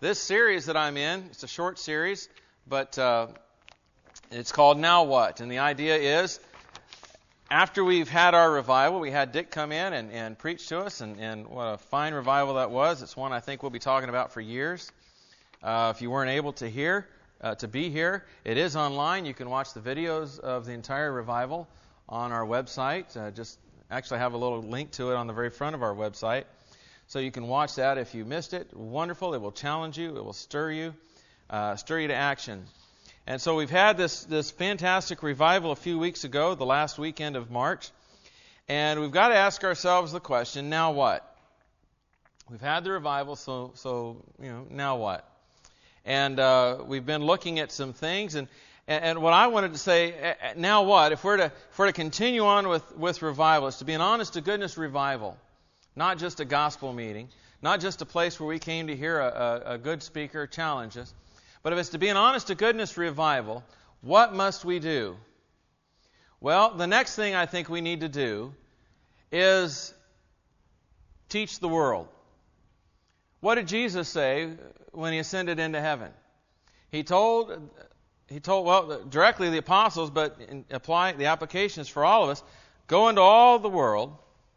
this series that I'm in. It's a short series, but it's called Now What? And the idea is, after we've had our revival, we had Dick come in and preach to us, and what a fine revival that was. It's one I think we'll be talking about for years. If you weren't able to be here, it is online. You can watch the videos of the entire revival on our website. Just actually have a little link to it on the very front of our website. So you can watch that if you missed it. Wonderful. It will challenge you. It will stir you to action. And so we've had this fantastic revival a few weeks ago, the last weekend of March. And we've got to ask ourselves the question, now what? We've had the revival, so now what? And we've been looking at some things, and what I wanted to say, now what? If we're to continue on with revival, it's to be an honest-to-goodness revival, not just a gospel meeting, not just a place where we came to hear a good speaker challenge us, but if it's to be an honest-to-goodness revival, what must we do? Well, the next thing I think we need to do is teach the world. What did Jesus say when He ascended into heaven? He told directly the apostles, but the applications for all of us, go into all the world,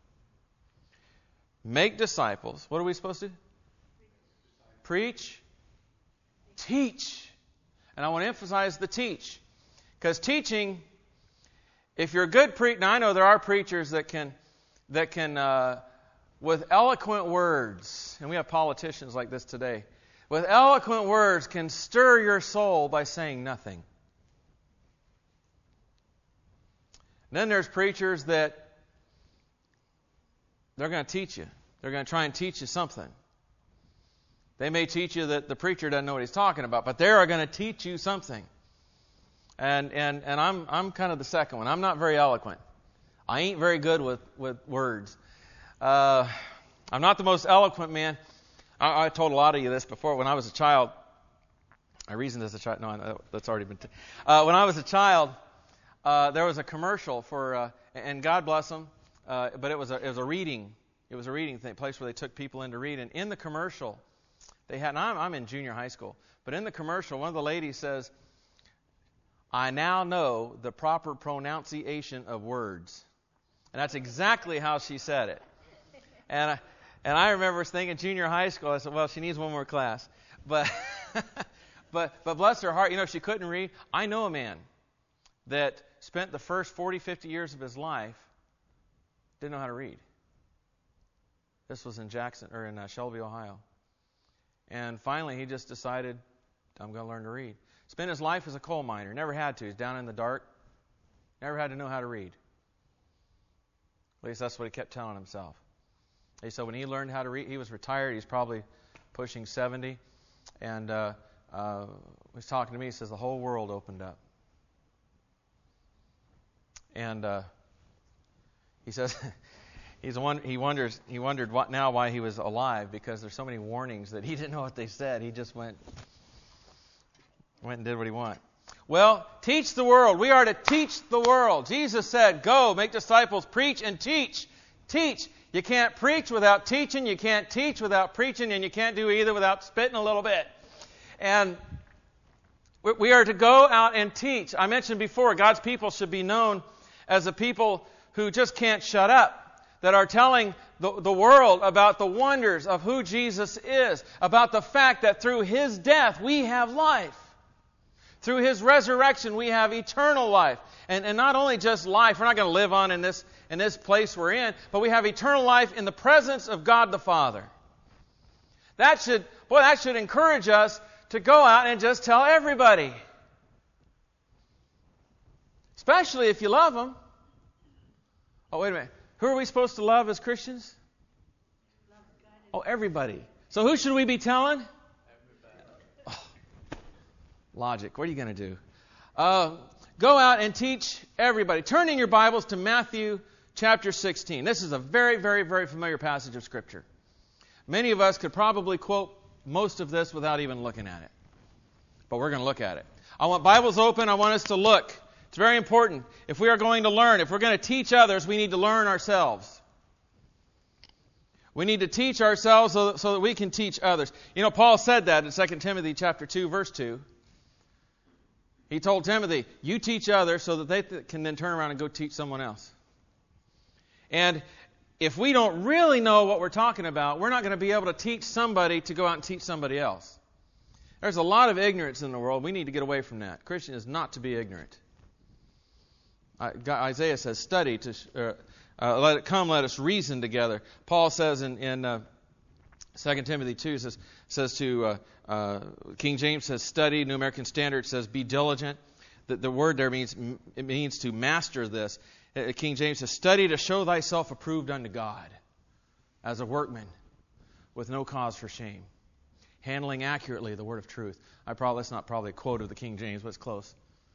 make disciples. What are we supposed to do? Preach, teach. And I want to emphasize the teach. Because teaching, if you're a good preacher, now I know there are preachers that can with eloquent words, and we have politicians like this today, with eloquent words can stir your soul by saying nothing. And then there's preachers that they're going to teach you. They're going to try and teach you something. They may teach you that the preacher doesn't know what he's talking about, but they are going to teach you something. And I'm kind of the second one. I'm not very eloquent. I ain't very good with words. I'm not the most eloquent man. I told a lot of you this before. When I was a child, I reasoned as a child. No, that's already been. When I was a child, there was a commercial for, and God bless them, but it was a reading. It was a reading thing, place where they took people in to read. And in the commercial, they had. And I'm in junior high school, but in the commercial, one of the ladies says, "I now know the proper pronunciation of words," and that's exactly how she said it. And I remember thinking junior high school, I said, well, she needs one more class. But bless her heart, if she couldn't read, I know a man that spent the first 40, 50 years of his life didn't know how to read. This was in Shelby, Ohio. And finally he just decided, I'm going to learn to read. Spent his life as a coal miner, never had to. He's down in the dark, never had to know how to read. At least that's what he kept telling himself. He said when he learned how to read, he was retired. He's probably pushing 70. And he was talking to me. He says the whole world opened up. And he says he wondered why he was alive, because there's so many warnings that he didn't know what they said. He just went and did what he wanted. Well, teach the world. We are to teach the world. Jesus said, go, make disciples, preach and teach. Teach. You can't preach without teaching. You can't teach without preaching. And you can't do either without spitting a little bit. And we are to go out and teach. I mentioned before, God's people should be known as a people who just can't shut up, that are telling the world about the wonders of who Jesus is, about the fact that through His death we have life. Through His resurrection we have eternal life. And not only just life, we're not going to live on in this place we're in, but we have eternal life in the presence of God the Father. That should encourage us to go out and just tell everybody. Especially if you love them. Oh, wait a minute. Who are we supposed to love as Christians? Oh, everybody. So who should we be telling? Logic. What are you going to do? Go out and teach everybody. Turn in your Bibles to Matthew chapter 16. This is a very, very, very familiar passage of Scripture. Many of us could probably quote most of this without even looking at it. But we're going to look at it. I want Bibles open. I want us to look. It's very important. If we are going to learn, if we're going to teach others, we need to learn ourselves. We need to teach ourselves so that we can teach others. You know, Paul said that in 2 Timothy chapter 2, verse 2. He told Timothy, you teach others so that they can then turn around and go teach someone else. And if we don't really know what we're talking about, we're not going to be able to teach somebody to go out and teach somebody else. There's a lot of ignorance in the world. We need to get away from that. Christian is not to be ignorant. Isaiah says, study, let it come, let us reason together. Paul says in 2 Timothy 2, says to, King James says study, New American Standard says be diligent. The word there means to master this. King James says, study to show thyself approved unto God as a workman with no cause for shame, handling accurately the word of truth. That's not probably a quote of the King James, but it's close.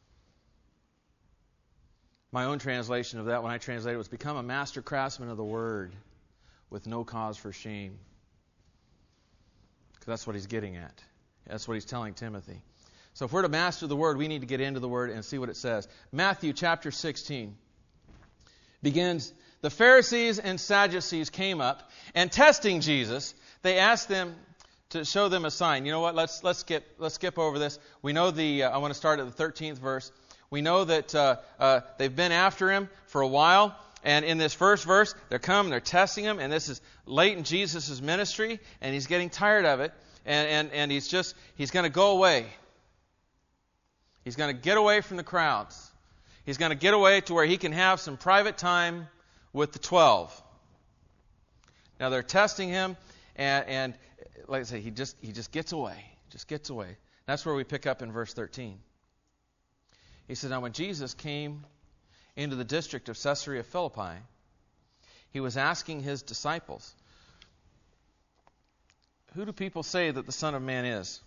My own translation of that, when I translated it, was become a master craftsman of the word with no cause for shame. Because that's what he's getting at. That's what he's telling Timothy. So if we're to master the word, we need to get into the word and see what it says. Matthew chapter 16 begins, the Pharisees and Sadducees came up, and testing Jesus, they asked them to show them a sign. You know what? Let's skip over this. We know I want to start at the 13th verse. We know that they've been after him for a while, and in this first verse, they're testing him, and this is late in Jesus' ministry, and he's getting tired of it, and he's going to go away. He's going to get away from the crowds. He's going to get away to where he can have some private time with the 12. Now they're testing him, and like I say, he just gets away. Just gets away. That's where we pick up in verse 13. He said, now when Jesus came into the district of Caesarea Philippi, he was asking his disciples, who do people say that the Son of Man is?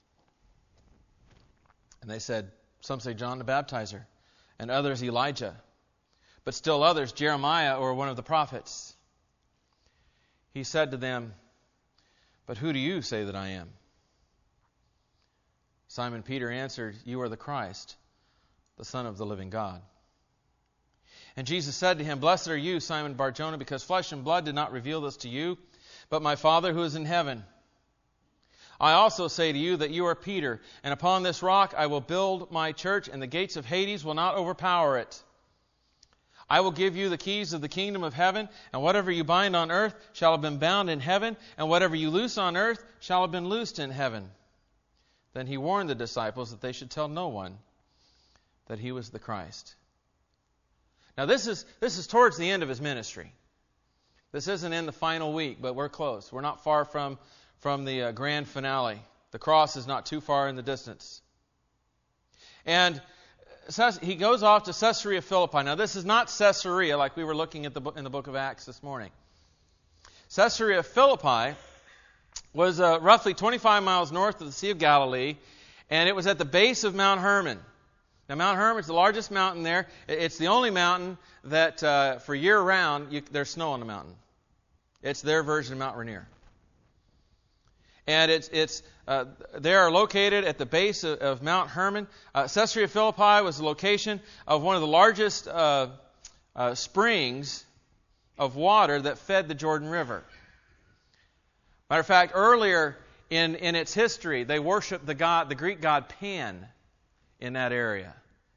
And they said, some say John the Baptizer, and others Elijah, but still others Jeremiah or one of the prophets. He said to them, but who do you say that I am? Simon Peter answered, you are the Christ, the Son of the living God. And Jesus said to him, blessed are you, Simon Bar-Jonah, because flesh and blood did not reveal this to you, but my Father who is in heaven. I also say to you that you are Peter, and upon this rock I will build my church, and the gates of Hades will not overpower it. I will give you the keys of the kingdom of heaven, and whatever you bind on earth shall have been bound in heaven, and whatever you loose on earth shall have been loosed in heaven. Then he warned the disciples that they should tell no one that he was the Christ. Now this is towards the end of his ministry. This isn't in the final week, but we're close. We're not far from the grand finale. The cross is not too far in the distance. And he goes off to Caesarea Philippi. Now this is not Caesarea like we were looking at in the book of Acts this morning. Caesarea Philippi was roughly 25 miles north of the Sea of Galilee, and it was at the base of Mount Hermon. Now Mount Hermon is the largest mountain there. It's the only mountain that for year-round there's snow on the mountain. It's their version of Mount Rainier. And they are located at the base of Mount Hermon. Caesarea Philippi was the location of one of the largest springs of water that fed the Jordan River. Matter of fact, earlier in its history, they worshipped the Greek god Pan in that area.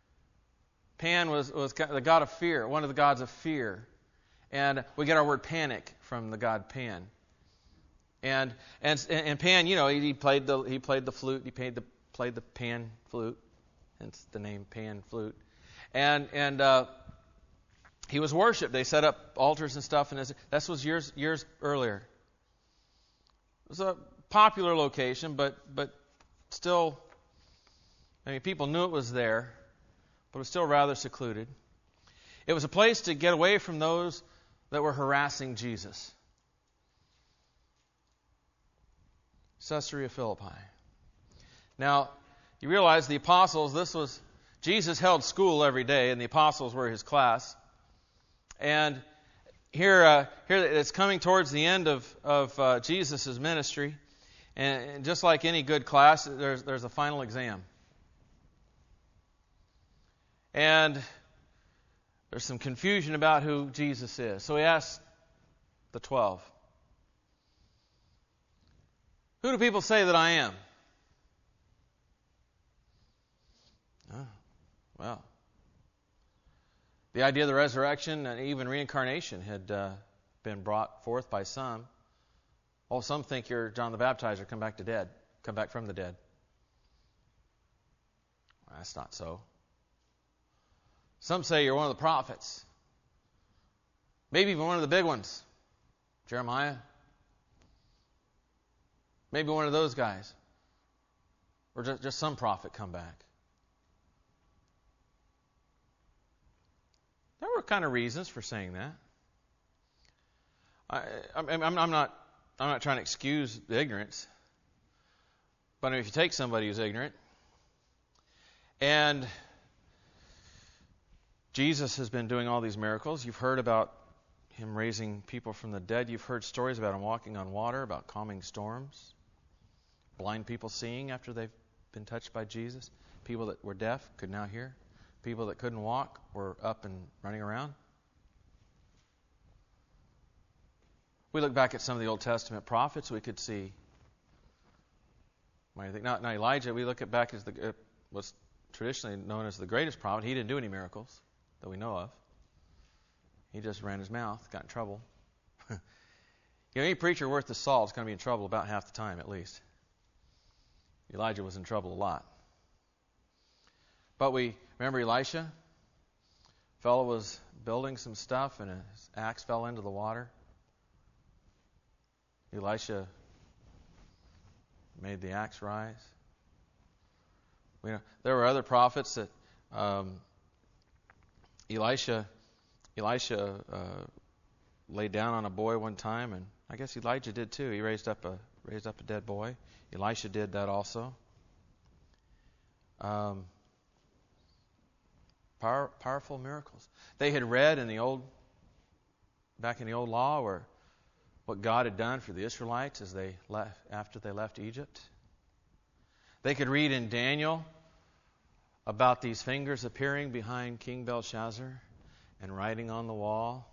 Pan was the god of fear, one of the gods of fear. And we get our word panic from the god Pan. And Pan, you know, he played the flute. He played the pan flute, hence the name Pan flute. And he was worshipped. They set up altars and stuff, and this was years earlier. It was a popular location, but still, I mean, people knew it was there, but it was still rather secluded. It was a place to get away from those that were harassing Jesus. Caesarea Philippi. Now, you realize the apostles, Jesus held school every day, and the apostles were his class. And here it's coming towards the end of Jesus' ministry. And just like any good class, there's a final exam. And there's some confusion about who Jesus is. So he asked the 12, Who do people say that I am? Oh, well, the idea of the resurrection and even reincarnation had been brought forth by some. Oh, some think you're John the Baptizer, come back from the dead. Well, that's not so. Some say you're one of the prophets. Maybe even one of the big ones. Jeremiah. Maybe one of those guys. Or just some prophet come back. There were kind of reasons for saying that. I'm not trying to excuse the ignorance. But if you take somebody who's ignorant, and Jesus has been doing all these miracles, you've heard about Him raising people from the dead. You've heard stories about Him walking on water, about calming storms, blind people seeing after they've been touched by Jesus, people that were deaf could now hear, people that couldn't walk were up and running around. We look back at some of the Old Testament prophets, we could see. Now Elijah, we look at back as was traditionally known as the greatest prophet. He didn't do any miracles that we know of. He just ran his mouth, got in trouble. Any preacher worth his salt is going to be in trouble about half the time, at least. Elijah was in trouble a lot. But we remember Elisha? A fellow was building some stuff, and his axe fell into the water. Elisha made the axe rise. There were other prophets that Elisha laid down on a boy one time, and I guess Elijah did too. He raised up a dead boy. Elisha did that also. Powerful miracles. They had read back in the old law, where what God had done for the Israelites after they left Egypt. They could read in Daniel about these fingers appearing behind King Belshazzar and writing on the wall,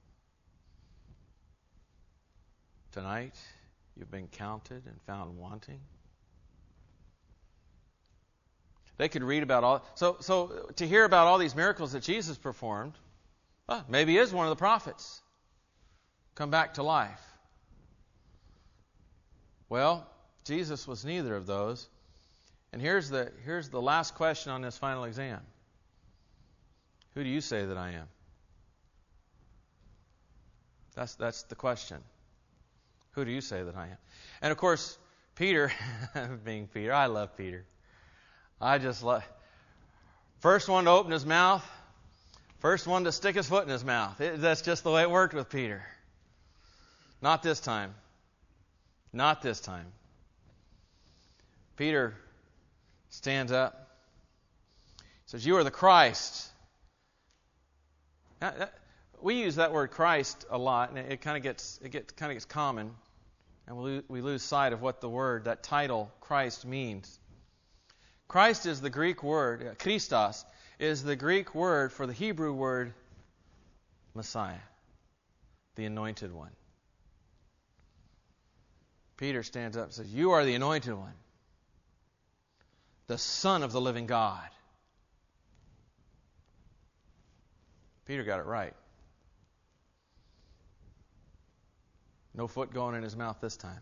"Tonight you've been counted and found wanting." They could read about all. So to hear about all these miracles that Jesus performed, maybe he is one of the prophets. Come back to life. Well, Jesus was neither of those. And here's the last question on this final exam. Who do you say that I am? That's the question. Who do you say that I am? And of course, Peter, being Peter, I love Peter. I just love. First one to open his mouth, first one to stick his foot in his mouth. That's just the way it worked with Peter. Not this time. Not this time. Peter stands up, says, "You are the Christ." We use that word Christ a lot, and it kind of gets common, and we lose sight of what that title Christ means. Christ is the Greek word, Christos, is the Greek word for the Hebrew word Messiah, the anointed one. Peter stands up and says, "You are the anointed one, the Son of the living God." Peter got it right. No foot going in his mouth this time.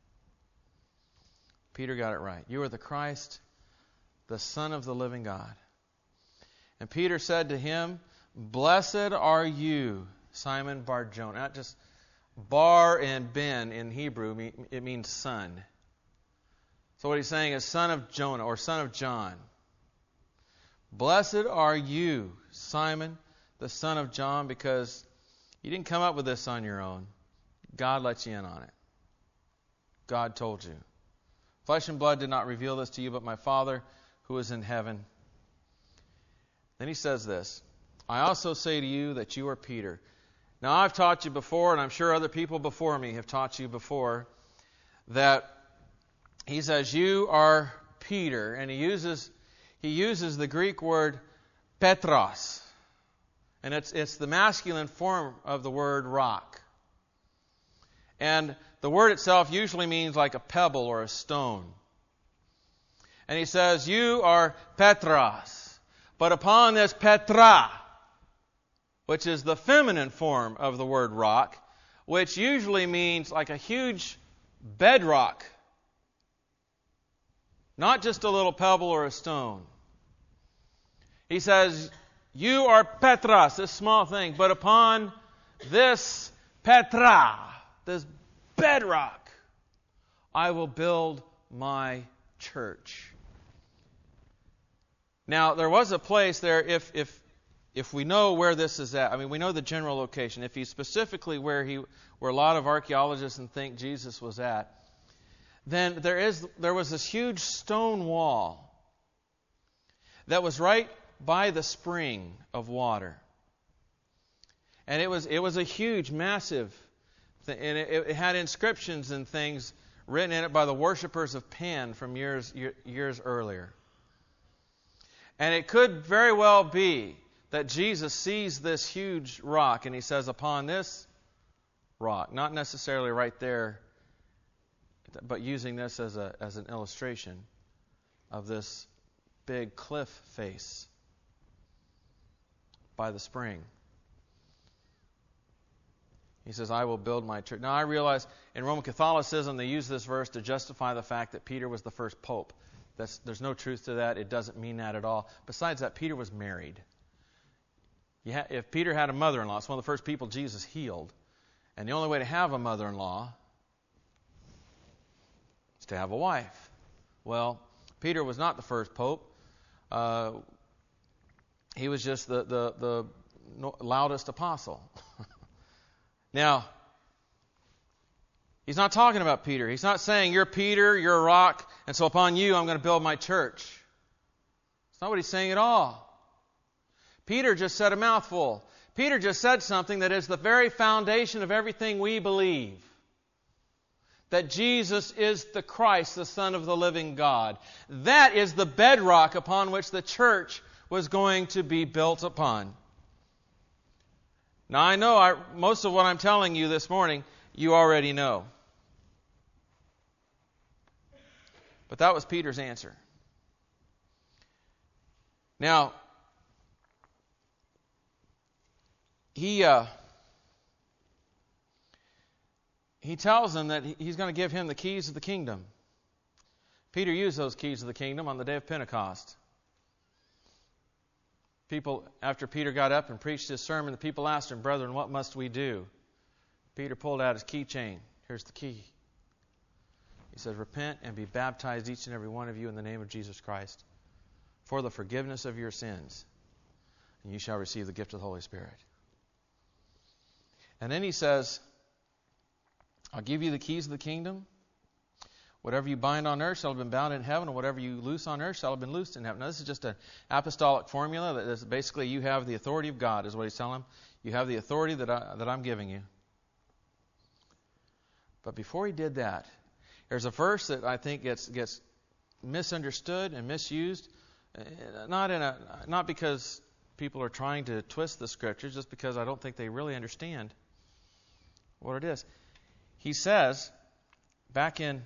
Peter got it right. You are the Christ, the Son of the living God. And Peter said to him, "Blessed are you, Simon Bar-Jonah." Not just Bar and Ben in Hebrew, it means son. So what he's saying is son of Jonah or son of John. Blessed are you, Simon, the son of John, because you didn't come up with this on your own. God let you in on it. God told you. Flesh and blood did not reveal this to you, but my Father who is in heaven. Then he says this, "I also say to you that you are Peter." Now I've taught you before, and I'm sure other people before me have taught you before, that he says, "You are Peter," and he uses the Greek word Petros. And it's the masculine form of the word rock. And the word itself usually means like a pebble or a stone. And he says, you are Petros, but upon this Petra, which is the feminine form of the word rock, which usually means like a huge bedrock, not just a little pebble or a stone. He says, you are Petros, this small thing, but upon this Petra, this bedrock, I will build my church. Now, there was a place there, if we know where this is at, I mean, we know the general location. If he's specifically where a lot of archaeologists think Jesus was at, then there was this huge stone wall that was right by the spring of water. And it was a huge, massive thing, and it had inscriptions and things written in it by the worshipers of Pan from years earlier. And it could very well be that Jesus sees this huge rock and he says, upon this rock, not necessarily right there, but using this as an illustration of this big cliff face by the spring. He says, I will build my church. Now I realize in Roman Catholicism they use this verse to justify the fact that Peter was the first pope. There's no truth to that. It doesn't mean that at all. Besides that, Peter was married. If Peter had a mother-in-law, it's one of the first people Jesus healed. And the only way to have a mother-in-law is to have a wife. Well, Peter was not the first pope. He was just the loudest apostle. Now, he's not talking about Peter. He's not saying, you're Peter, you're a rock, and so upon you I'm going to build my church. That's not what he's saying at all. Peter just said a mouthful. Peter just said something that is the very foundation of everything we believe. That Jesus is the Christ, the Son of the living God. That is the bedrock upon which the church was going to be built upon. Now I know most of what I'm telling you this morning, you already know. But that was Peter's answer. Now, he tells them that he's going to give him the keys of the kingdom. Peter used those keys of the kingdom on the day of Pentecost. People, after Peter got up and preached his sermon, the people asked him, brethren, what must we do? Peter pulled out his keychain. Here's the key. He says, repent and be baptized, each and every one of you, in the name of Jesus Christ, for the forgiveness of your sins, and you shall receive the gift of the Holy Spirit. And then he says, I'll give you the keys of the kingdom. Whatever you bind on earth shall have been bound in heaven, and whatever you loose on earth shall have been loosed in heaven. Now, this is just an apostolic formula. That is basically, you have the authority of God, is what he's telling them. You have the authority that I'm giving you. But before he did that, there's a verse that I think gets misunderstood and misused, not because people are trying to twist the Scriptures, just because I don't think they really understand what it is. He says, back in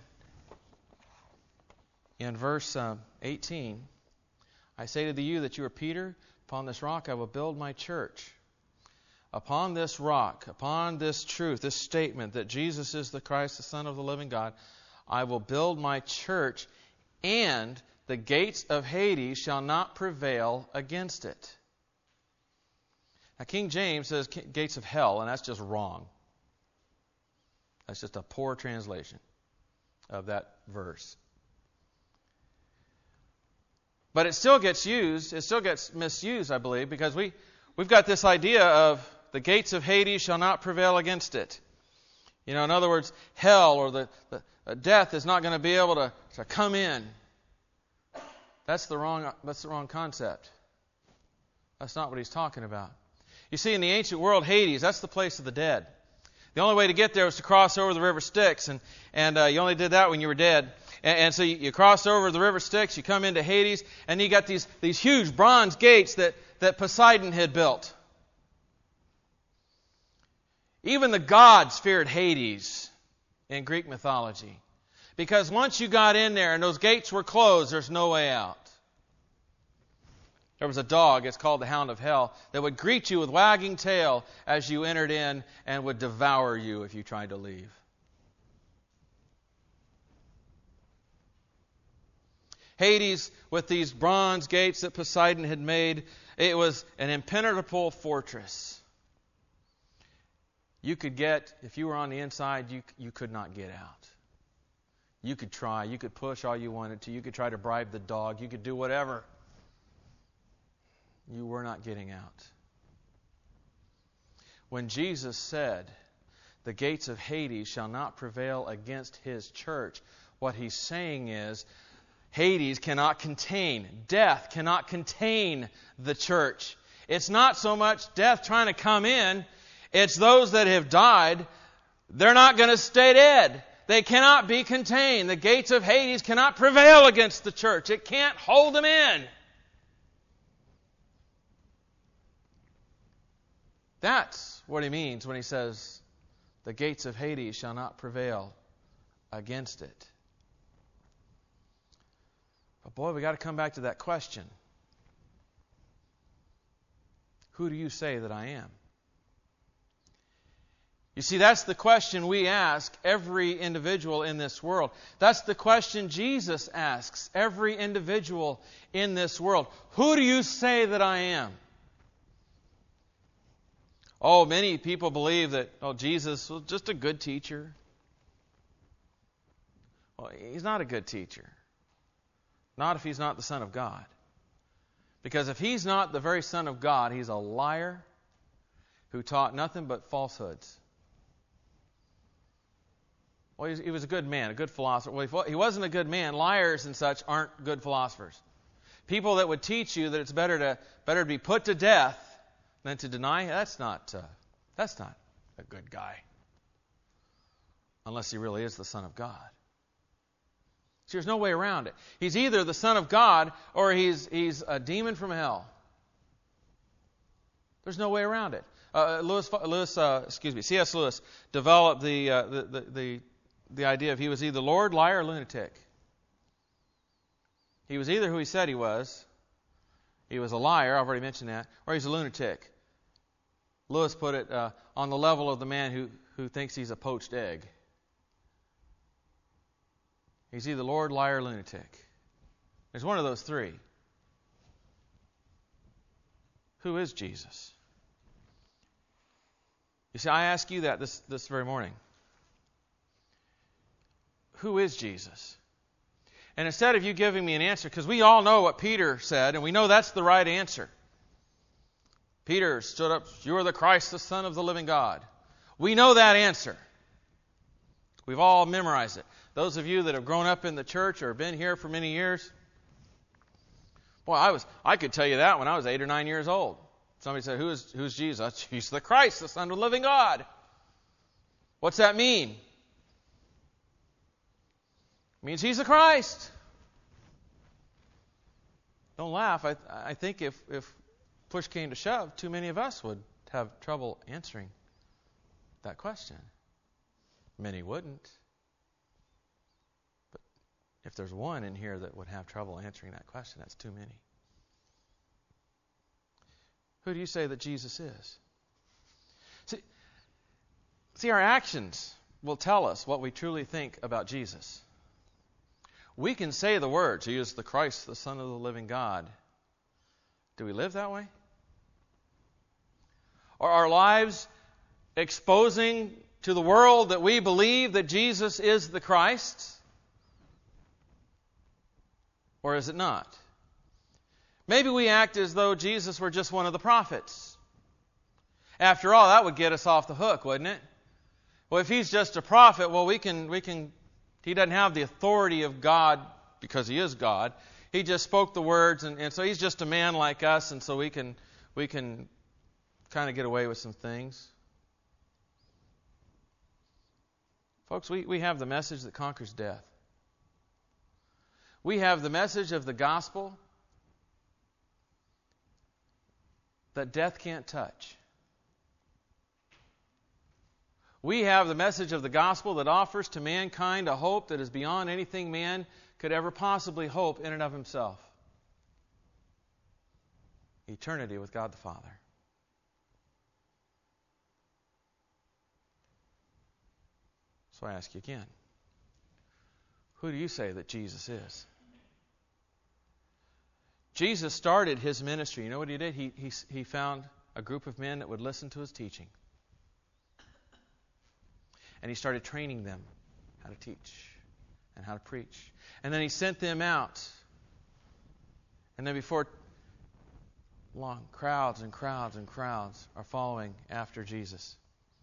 verse 18, I say to you that you are Peter, upon this rock I will build my church. Upon this rock, upon this truth, this statement that Jesus is the Christ, the Son of the living God, I will build my church, and the gates of Hades shall not prevail against it. Now, King James says gates of hell, and that's just wrong. That's just a poor translation of that verse. But it still gets used, it still gets misused, I believe, because we've got this idea of the gates of Hades shall not prevail against it. You know, in other words, hell or the death is not going to be able to come in. That's the wrong concept. That's not what he's talking about. You see, in the ancient world, Hades, that's the place of the dead. The only way to get there was to cross over the river Styx, and you only did that when you were dead. And so you cross over the river Styx, you come into Hades, and you got these huge bronze gates that Poseidon had built. Even the gods feared Hades. in Greek mythology. Because once you got in there and those gates were closed, there's no way out. There was a dog, it's called the Hound of Hell, that would greet you with wagging tail as you entered in and would devour you if you tried to leave. Hades, with these bronze gates that Poseidon had made, it was an impenetrable fortress. You could get, if you were on the inside, you could not get out. You could try, you could push all you wanted to, you could try to bribe the dog, you could do whatever. You were not getting out. When Jesus said, the gates of Hades shall not prevail against His church, what He's saying is, Hades cannot contain, death cannot contain the church. It's not so much death trying to come in, it's those that have died, they're not going to stay dead. They cannot be contained. The gates of Hades cannot prevail against the church. It can't hold them in. That's what He means when He says, the gates of Hades shall not prevail against it. But boy, we got to come back to that question. Who do you say that I am? You see, that's the question we ask every individual in this world. That's the question Jesus asks every individual in this world. Who do you say that I am? Oh, many people believe that, Jesus was just a good teacher. Well, He's not a good teacher. Not if He's not the Son of God. Because if He's not the very Son of God, He's a liar who taught nothing but falsehoods. Well, he was a good man, a good philosopher. Well, he wasn't a good man. Liars and such aren't good philosophers. People that would teach you that it's better to be put to death than to deny, that's not a good guy. Unless he really is the Son of God. See, there's no way around it. He's either the Son of God or he's a demon from hell. There's no way around it. C.S. Lewis developed the idea of he was either Lord, liar, or lunatic. He was either who he said he was a liar, I've already mentioned that, or he's a lunatic. Lewis put it on the level of the man who thinks he's a poached egg. He's either Lord, liar, or lunatic. There's one of those three. Who is Jesus? You see, I ask you that this very morning. Who is Jesus? And instead of you giving me an answer, because we all know what Peter said, and we know that's the right answer. Peter stood up, you are the Christ, the Son of the living God. We know that answer. We've all memorized it. Those of you that have grown up in the church or been here for many years, boy, I could tell you that when I was 8 or 9 years old. Somebody said, who's Jesus? He's the Christ, the Son of the living God. What's that mean? It means He's the Christ. Don't laugh. I think if push came to shove, too many of us would have trouble answering that question. Many wouldn't. But if there's one in here that would have trouble answering that question, that's too many. Who do you say that Jesus is? See, our actions will tell us what we truly think about Jesus. We can say the words, He is the Christ, the Son of the living God. Do we live that way? Are our lives exposing to the world that we believe that Jesus is the Christ? Or is it not? Maybe we act as though Jesus were just one of the prophets. After all, that would get us off the hook, wouldn't it? Well, if He's just a prophet, well, we can. He doesn't have the authority of God because He is God. He just spoke the words, and so He's just a man like us, and so we can kind of get away with some things. Folks, we have the message that conquers death. We have the message of the gospel that death can't touch. We have the message of the gospel that offers to mankind a hope that is beyond anything man could ever possibly hope in and of himself. Eternity with God the Father. So I ask you again, who do you say that Jesus is? Jesus started his ministry. You know what he did? He found a group of men that would listen to his teaching. And he started training them how to teach and how to preach. And then he sent them out. And then before long, crowds and crowds and crowds are following after Jesus.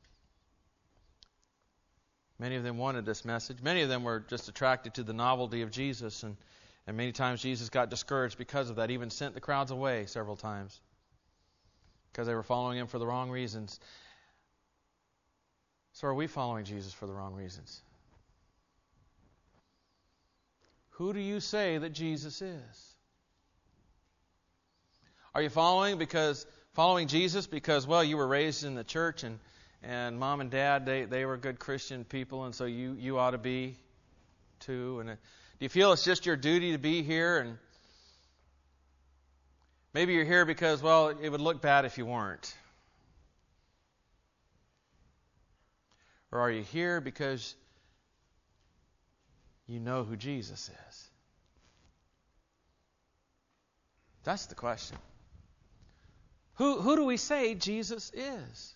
Many of them wanted this message. Many of them were just attracted to the novelty of Jesus. And many times Jesus got discouraged because of that. He even sent the crowds away several times because they were following him for the wrong reasons. So are we following Jesus for the wrong reasons? Who do you say that Jesus is? Are you following Jesus because, well, you were raised in the church and mom and dad, they were good Christian people, and so you ought to be too? And do you feel it's just your duty to be here? And maybe you're here because, well, it would look bad if you weren't. Or are you here because you know who Jesus is? That's the question. Who do we say Jesus is?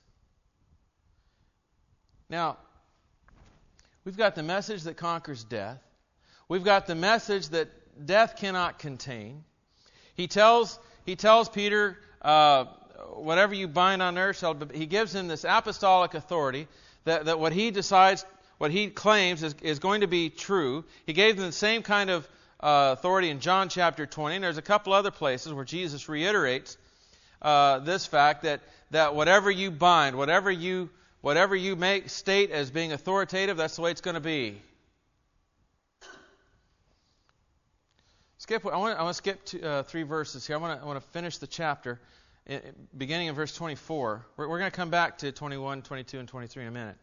Now, we've got the message that conquers death. We've got the message that death cannot contain. He tells Peter, whatever you bind on earth shall be. He gives him this apostolic authority that what he decides, what he claims is going to be true. He gave them the same kind of authority in John chapter 20. And there's a couple other places where Jesus reiterates this fact that whatever you bind, whatever you make state as being authoritative, that's the way it's going to be. I want to skip 3 verses here. I want to finish the chapter, beginning in verse 24. We're going to come back to 21, 22, and 23 in a minute.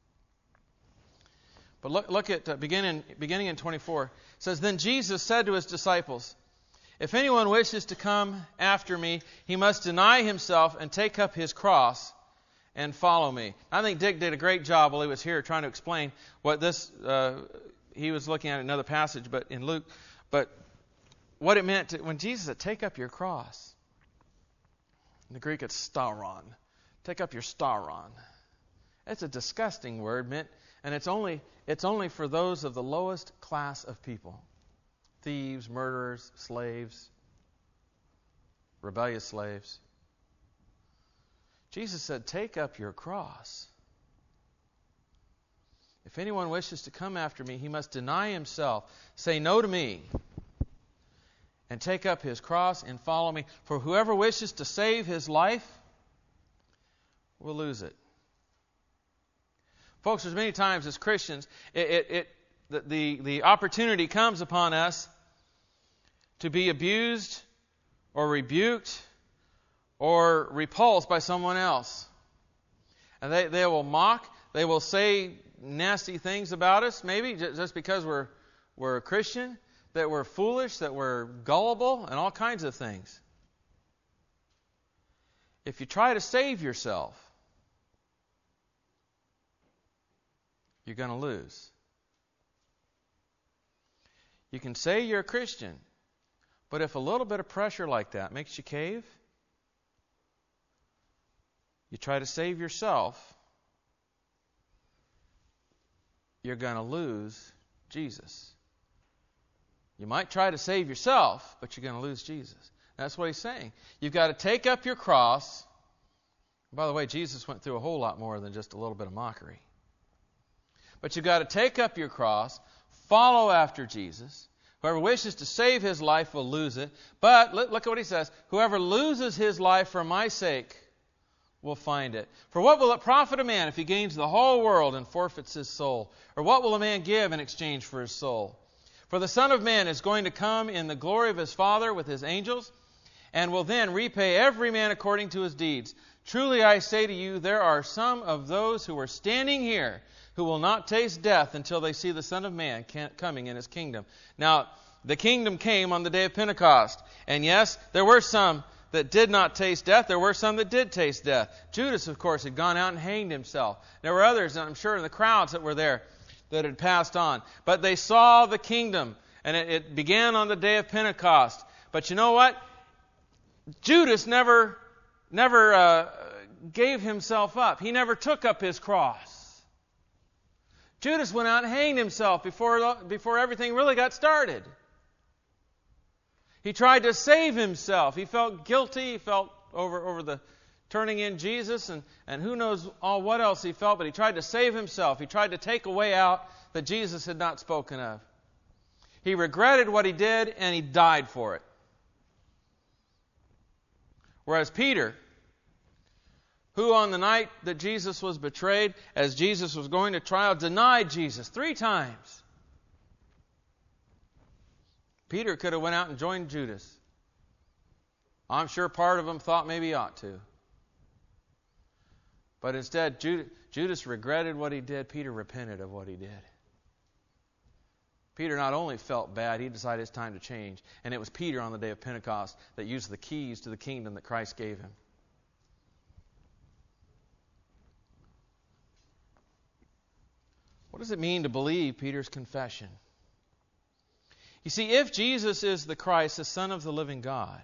But look at beginning in 24. It says, "Then Jesus said to his disciples, 'If anyone wishes to come after me, he must deny himself and take up his cross and follow me.'" I think Dick did a great job while he was here trying to explain what this. He was looking at another passage, but in Luke, but what it meant when Jesus said, "Take up your cross." In the Greek, it's staron. Take up your staron. It's a disgusting word, meant, and it's only for those of the lowest class of people: thieves, murderers, slaves, rebellious slaves. Jesus said, "Take up your cross. If anyone wishes to come after me, he must deny himself, say no to me, and take up his cross and follow me. For whoever wishes to save his life will lose it." Folks, there's many times as Christians, the opportunity comes upon us to be abused or rebuked or repulsed by someone else. And they will mock, they will say nasty things about us, maybe just because we're a Christian, that we're foolish, that we're gullible, and all kinds of things. If you try to save yourself, you're going to lose. You can say you're a Christian, but if a little bit of pressure like that makes you cave, you try to save yourself, you're going to lose Jesus. You might try to save yourself, but you're going to lose Jesus. That's what he's saying. You've got to take up your cross. By the way, Jesus went through a whole lot more than just a little bit of mockery. But you've got to take up your cross, follow after Jesus. Whoever wishes to save his life will lose it. But look at what he says. Whoever loses his life for my sake will find it. For what will it profit a man if he gains the whole world and forfeits his soul? Or what will a man give in exchange for his soul? For the Son of Man is going to come in the glory of his Father with his angels, and will then repay every man according to his deeds. Truly I say to you, there are some of those who are standing here who will not taste death until they see the Son of Man coming in His kingdom. Now, the kingdom came on the day of Pentecost. And yes, there were some that did not taste death. There were some that did taste death. Judas, of course, had gone out and hanged himself. There were others, I'm sure, in the crowds that were there that had passed on. But they saw the kingdom, and it began on the day of Pentecost. But you know what? Judas never gave himself up. He never took up his cross. Judas went out and hanged himself before everything really got started. He tried to save himself. He felt guilty. He felt over the turning in Jesus and who knows all what else he felt, but he tried to save himself. He tried to take a way out that Jesus had not spoken of. He regretted what he did and he died for it. Whereas Peter, who on the night that Jesus was betrayed, as Jesus was going to trial, denied Jesus 3 times. Peter could have went out and joined Judas. I'm sure part of them thought maybe he ought to. But instead, Judas regretted what he did. Peter repented of what he did. Peter not only felt bad, he decided it's time to change. And it was Peter on the day of Pentecost that used the keys to the kingdom that Christ gave him. What does it mean to believe Peter's confession? You see, if Jesus is the Christ, the Son of the living God,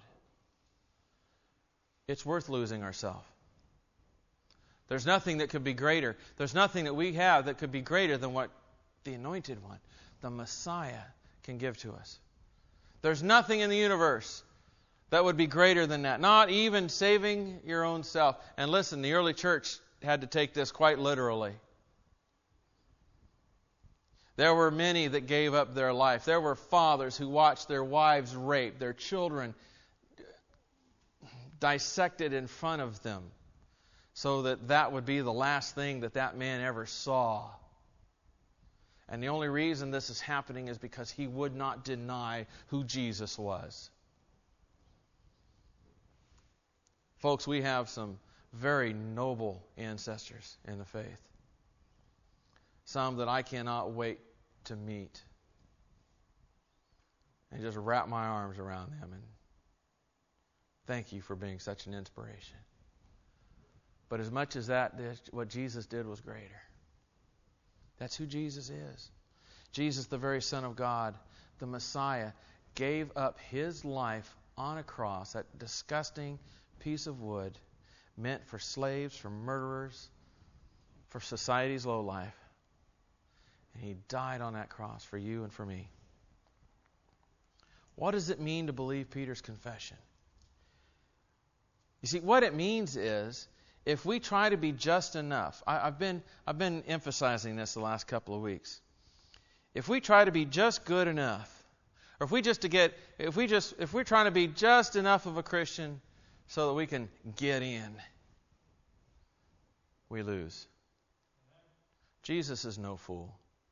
it's worth losing ourselves. There's nothing that could be greater. There's nothing that we have that could be greater than what the Anointed One, the Messiah, can give to us. There's nothing in the universe that would be greater than that. Not even saving your own self. And listen, the early church had to take this quite literally. There were many that gave up their life. There were fathers who watched their wives raped, their children dissected in front of them, so that would be the last thing that man ever saw. And the only reason this is happening is because he would not deny who Jesus was. Folks, we have some very noble ancestors in the faith. Some that I cannot wait to meet and just wrap my arms around them and thank you for being such an inspiration. But as much as that, what Jesus did was greater. That's who Jesus is. Jesus, the very Son of God, the Messiah, gave up His life on a cross, that disgusting piece of wood meant for slaves, for murderers, for society's lowlife. And He died on that cross for you and for me. What does it mean to believe Peter's confession? You see, what it means is, if we try to be just enough, I've been emphasizing this the last couple of weeks. If we try to be just good enough, or if we're trying to be just enough of a Christian so that we can get in, we lose. Jesus is no fool.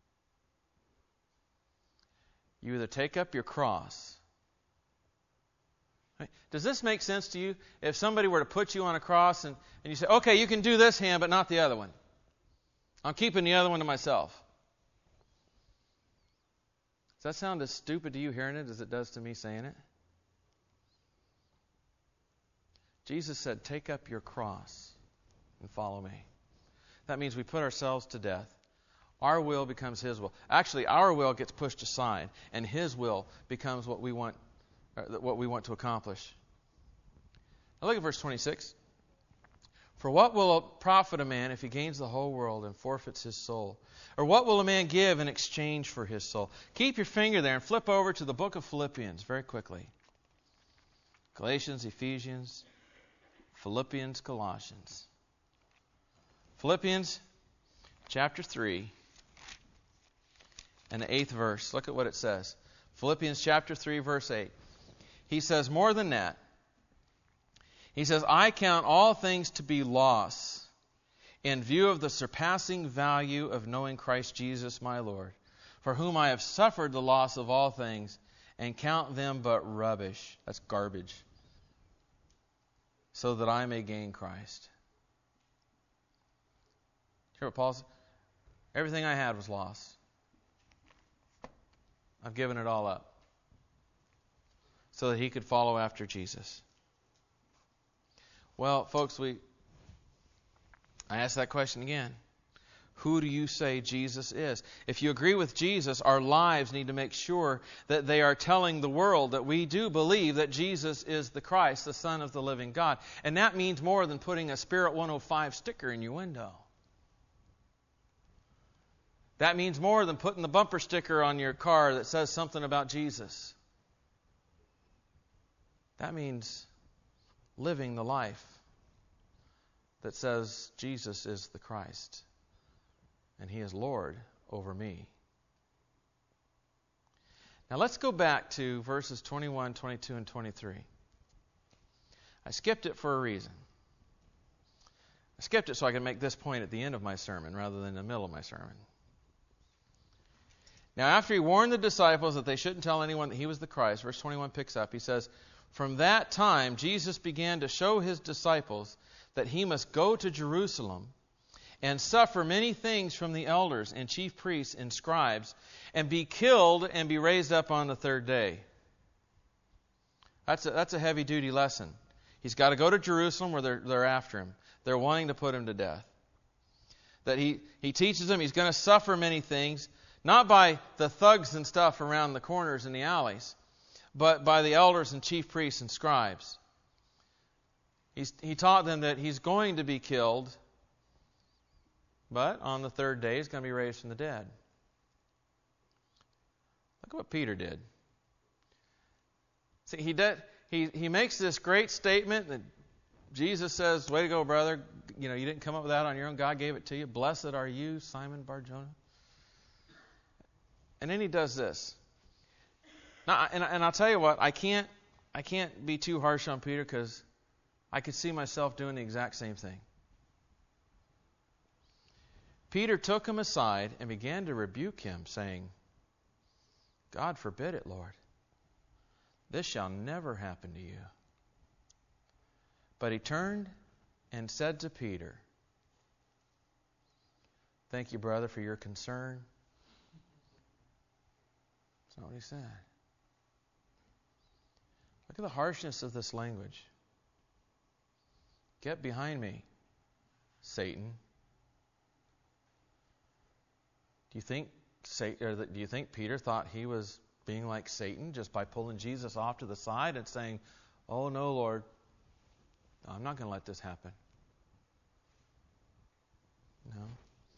You either take up your cross. Right? Does this make sense to you? If somebody were to put you on a cross and you say, okay, you can do this hand, but not the other one. I'm keeping the other one to myself. Does that sound as stupid to you hearing it as it does to me saying it? Jesus said, take up your cross and follow me. That means we put ourselves to death. Our will becomes His will. Actually, our will gets pushed aside, and His will becomes what we want to accomplish. Now look at verse 26. For what will it profit a man if he gains the whole world and forfeits his soul? Or what will a man give in exchange for his soul? Keep your finger there and flip over to the book of Philippians very quickly. Galatians, Ephesians, Philippians, Colossians. Philippians chapter 3 and the 8th verse. Look at what it says. Philippians chapter 3, verse 8. He says, more than that, he says, I count all things to be loss in view of the surpassing value of knowing Christ Jesus my Lord, for whom I have suffered the loss of all things, and count them but rubbish. That's garbage. so that I may gain Christ. Hear what Paul said? Everything I had was lost. I've given it all up so that he could follow after Jesus. Well, folks, I ask that question again. Who do you say Jesus is? If you agree with Jesus, our lives need to make sure that they are telling the world that we do believe that Jesus is the Christ, the Son of the living God. And that means more than putting a Spirit 105 sticker in your window. That means more than putting the bumper sticker on your car that says something about Jesus. That means living the life that says Jesus is the Christ and He is Lord over me. Now let's go back to verses 21, 22, and 23. I skipped it for a reason. I skipped it so I could make this point at the end of my sermon rather than in the middle of my sermon. Now, after He warned the disciples that they shouldn't tell anyone that He was the Christ, verse 21 picks up, He says, "From that time Jesus began to show His disciples that He must go to Jerusalem and suffer many things from the elders and chief priests and scribes, and be killed and be raised up on the third day." That's a heavy-duty lesson. He's got to go to Jerusalem where they're after Him. They're wanting to put Him to death. That he teaches them He's going to suffer many things, not by the thugs and stuff around the corners and the alleys, but by the elders and chief priests and scribes. He taught them that He's going to be killed, but on the third day He's going to be raised from the dead. Look at what Peter did. See, he makes this great statement that Jesus says, "Way to go, brother. You didn't come up with that on your own. God gave it to you. Blessed are you, Simon Bar-Jonah." And then he does this. Now, and I'll tell you what, I can't be too harsh on Peter because I could see myself doing the exact same thing. Peter took him aside and began to rebuke him, saying, "God forbid it, Lord. This shall never happen to you." But he turned and said to Peter, "Thank you, brother, for your concern." That's not what he said. Look at the harshness of this language. "Get behind me, Satan." Do you think Peter thought he was being like Satan just by pulling Jesus off to the side and saying, "Oh no, Lord, I'm not going to let this happen"? No.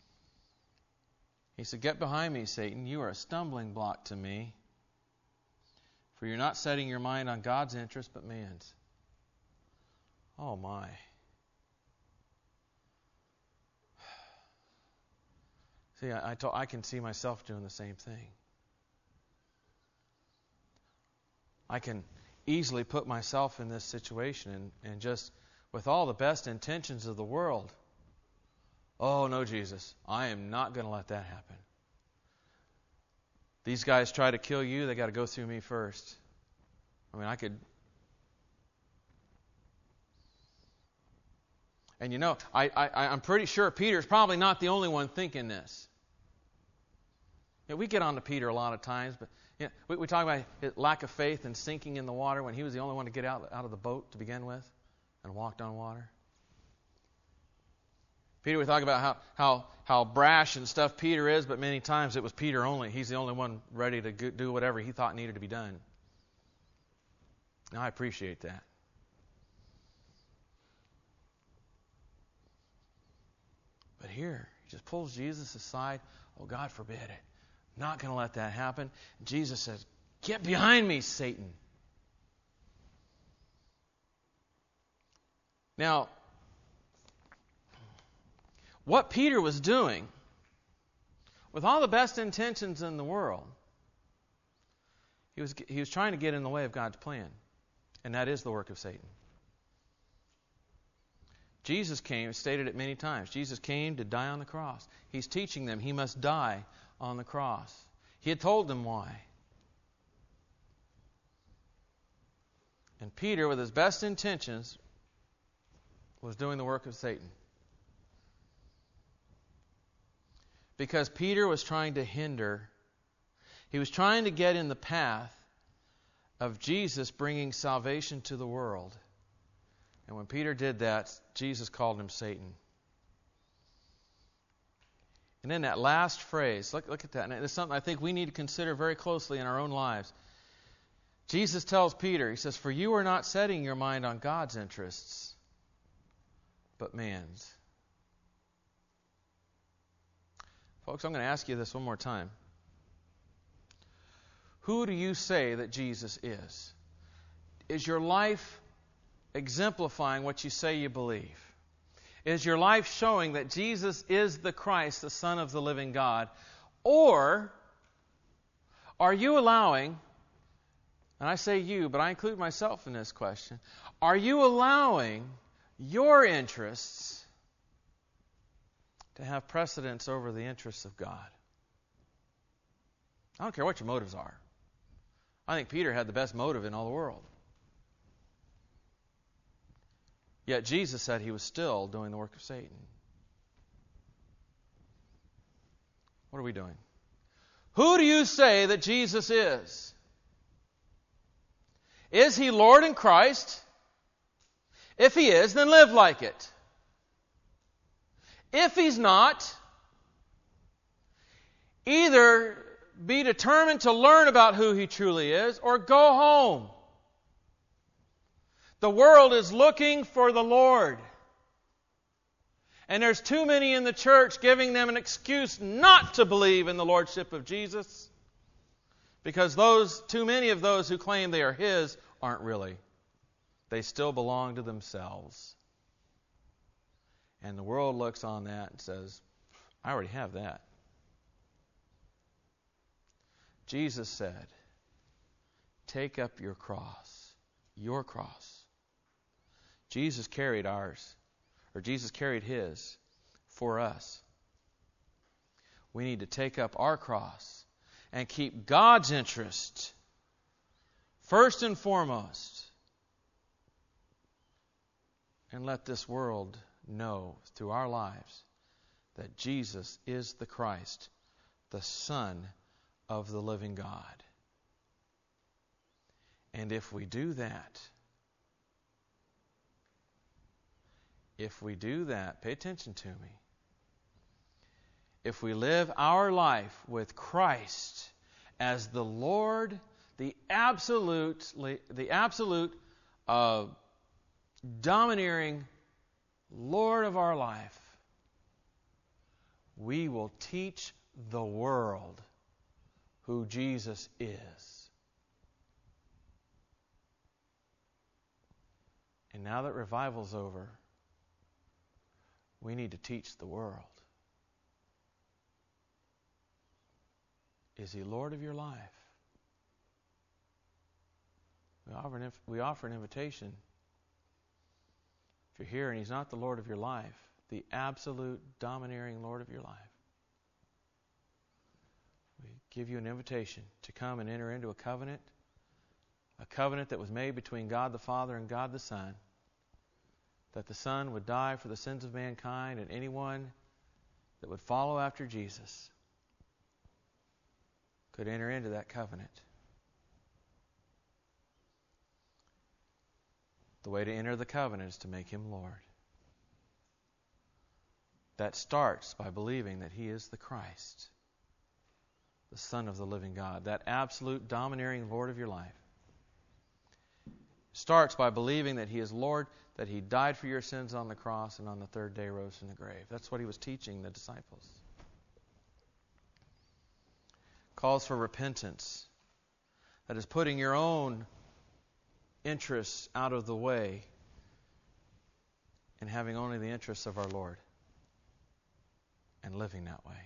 He said, "Get behind me, Satan. You are a stumbling block to me. For you're not setting your mind on God's interest, but man's." Oh my. See, I can see myself doing the same thing. I can easily put myself in this situation and just, with all the best intentions of the world, "Oh no, Jesus, I am not going to let that happen. These guys try to kill you, they got to go through me first." I mean, I could. And I'm pretty sure Peter's probably not the only one thinking this. We get on to Peter a lot of times, but we talk about his lack of faith and sinking in the water when he was the only one to get out of the boat to begin with and walked on water. Peter, we talk about how brash and stuff Peter is, but many times it was Peter only. He's the only one ready to do whatever he thought needed to be done. Now, I appreciate that. But here, he just pulls Jesus aside. "Oh, God forbid it. Not going to let that happen." And Jesus says, "Get behind me, Satan." Now, what Peter was doing, with all the best intentions in the world, he was trying to get in the way of God's plan. And that is the work of Satan. Jesus came, stated it many times. Jesus came to die on the cross. He's teaching them he must die on the cross. He had told them why. And Peter, with his best intentions, was doing the work of Satan. Because Peter was trying to hinder, he was trying to get in the path of Jesus bringing salvation to the world. And when Peter did that, Jesus called him Satan. And then that last phrase, look at that. And it's something I think we need to consider very closely in our own lives. Jesus tells Peter, he says, "For you are not setting your mind on God's interests, but man's." Folks, I'm going to ask you this one more time. Who do you say that Jesus is? Is your life exemplifying what you say you believe? Is your life showing that Jesus is the Christ, the Son of the living God? Or are you allowing, and I say you, but I include myself in this question, are you allowing your interests to have precedence over the interests of God? I don't care what your motives are. I think Peter had the best motive in all the world. Yet Jesus said he was still doing the work of Satan. What are we doing? Who do you say that Jesus is? Is he Lord and Christ? If he is, then live like it. If he's not, either be determined to learn about who he truly is or go home. The world is looking for the Lord. And there's too many in the church giving them an excuse not to believe in the Lordship of Jesus, because too many of those who claim they are His aren't really. They still belong to themselves. And the world looks on that and says, I already have that. Jesus said, take up your cross. Your cross. Jesus carried ours, or Jesus carried His for us. We need to take up our cross and keep God's interest first and foremost, and let this world know through our lives that Jesus is the Christ, the Son of the living God. And if we do that, pay attention to me. If we live our life with Christ as the Lord, the absolute domineering Lord of our life, we will teach the world who Jesus is. And now that revival's over, we need to teach the world. Is He Lord of your life? We offer an invitation. If you're here and He's not the Lord of your life, the absolute domineering Lord of your life, we give you an invitation to come and enter into a covenant that was made between God the Father and God the Son, that the Son would die for the sins of mankind, and anyone that would follow after Jesus could enter into that covenant. The way to enter the covenant is to make Him Lord. That starts by believing that He is the Christ, the Son of the living God, that absolute domineering Lord of your life. Starts by believing that He is Lord, that He died for your sins on the cross, and on the third day rose from the grave. That's what He was teaching the disciples. Calls for repentance. That is putting your own interests out of the way and having only the interests of our Lord and living that way.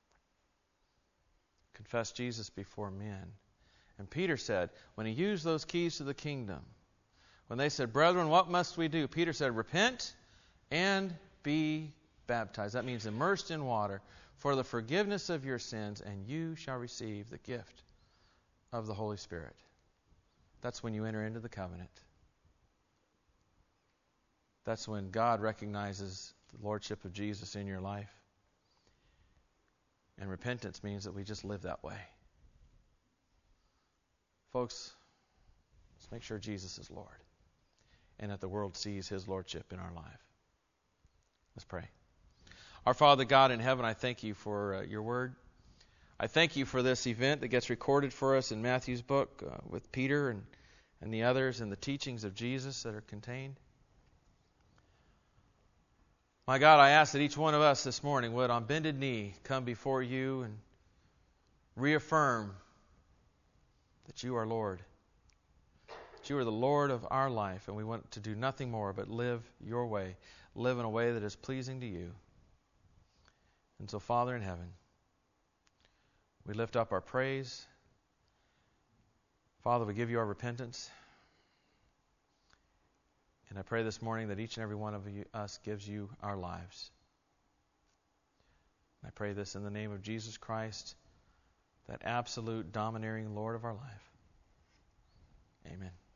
Confess Jesus before men. And Peter said, when he used those keys to the kingdom, when they said, brethren, what must we do? Peter said, repent and be baptized. That means immersed in water for the forgiveness of your sins, and you shall receive the gift of the Holy Spirit. That's when you enter into the covenant. that's when God recognizes the lordship of Jesus in your life. And repentance means that we just live that way. Folks, let's make sure Jesus is Lord and that the world sees His lordship in our life. Let's pray. Our Father God in heaven, I thank You for Your word. I thank You for this event that gets recorded for us in Matthew's book with Peter and the others and the teachings of Jesus that are contained. My God, I ask that each one of us this morning would, on bended knee, come before You and reaffirm that You are Lord. That You are the Lord of our life, and we want to do nothing more but live Your way. Live in a way that is pleasing to You. And so, Father in heaven, we lift up our praise. Father, we give You our repentance. And I pray this morning that each and every one of us gives You our lives. I pray this in the name of Jesus Christ, that absolute domineering Lord of our life. Amen.